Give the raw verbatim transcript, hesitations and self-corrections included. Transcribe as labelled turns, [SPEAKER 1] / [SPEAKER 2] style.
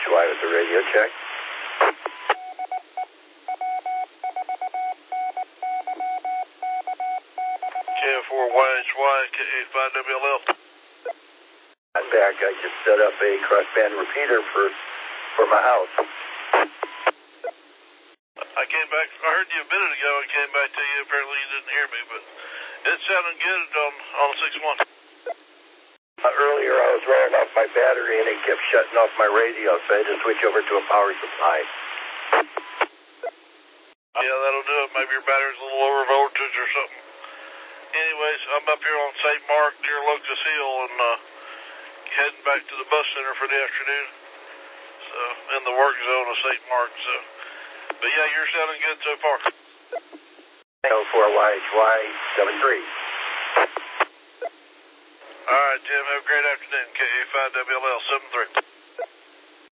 [SPEAKER 1] Y with the radio check.
[SPEAKER 2] K four Y H Y, K five W L L.
[SPEAKER 1] I'm back. I just set up a crossband repeater for for my house.
[SPEAKER 2] I came back, I heard you a minute ago, I came back to you, apparently you didn't hear me, but it sounded good on, on six one.
[SPEAKER 1] Uh, earlier I was rolling off my battery and it kept shutting off my radio, so I had to switch over to a power supply.
[SPEAKER 2] Yeah, that'll do it. Maybe your battery's a little lower voltage or something. Anyways, I'm up here on Saint Mark near Locust Hill and uh, heading back to the bus center for the afternoon. So, in the work zone of Saint Mark, so. But yeah, you're sounding good so far.
[SPEAKER 1] K four Y H Y seven three.
[SPEAKER 2] All right, Jim, have a great afternoon. K five W L L seven three.